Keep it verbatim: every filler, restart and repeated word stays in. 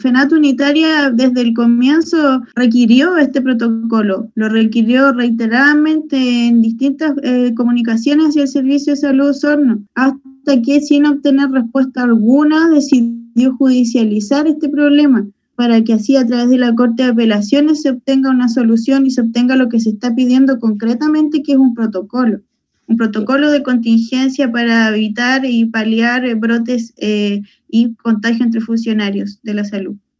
FENATU Unitaria desde el comienzo requirió este protocolo, lo requirió reiteradamente en distintas eh, comunicaciones hacia el Servicio de Salud Osorno, hasta que sin obtener respuesta alguna decidió judicializar este problema, para que así a través de la Corte de Apelaciones se obtenga una solución y se obtenga lo que se está pidiendo concretamente, que es un protocolo. Un protocolo de contingencia para evitar y paliar brotes eh, y contagio entre funcionarios de la salud.